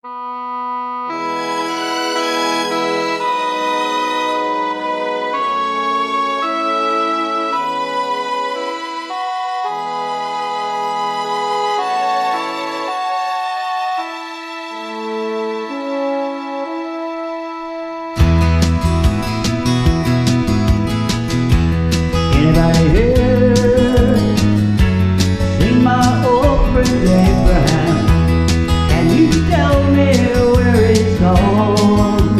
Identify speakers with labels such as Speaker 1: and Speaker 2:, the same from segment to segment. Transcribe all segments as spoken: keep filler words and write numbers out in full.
Speaker 1: Anybody here seen my old friend Abraham? Can you tell me where he's gone?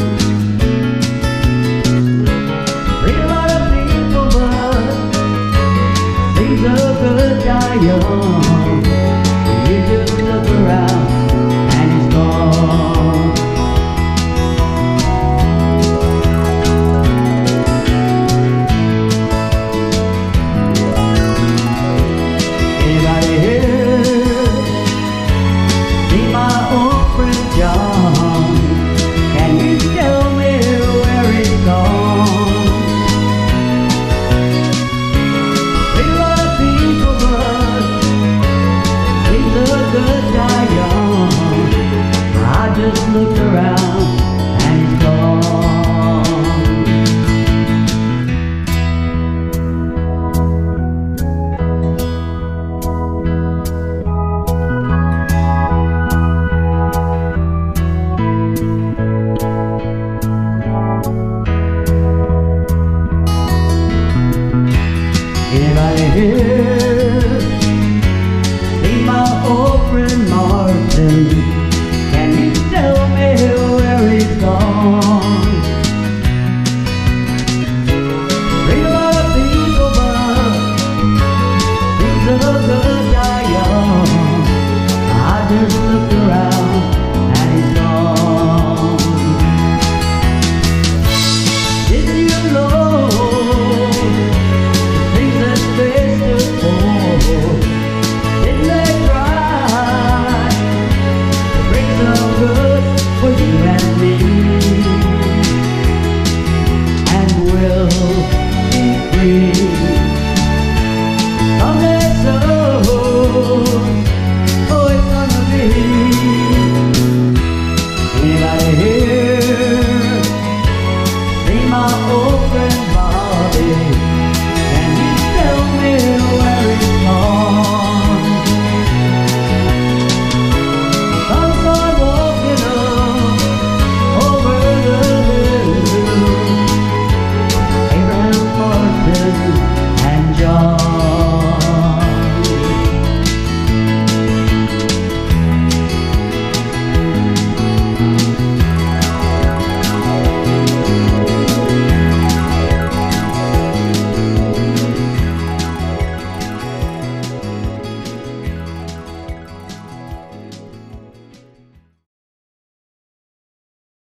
Speaker 1: Read a lot of people, but seems a good guy young. You just look around and he's gone. Anybody here see my old friend John? Can you tell me where he's gone? Read a lot of people, but he's a good guy young. I just looked around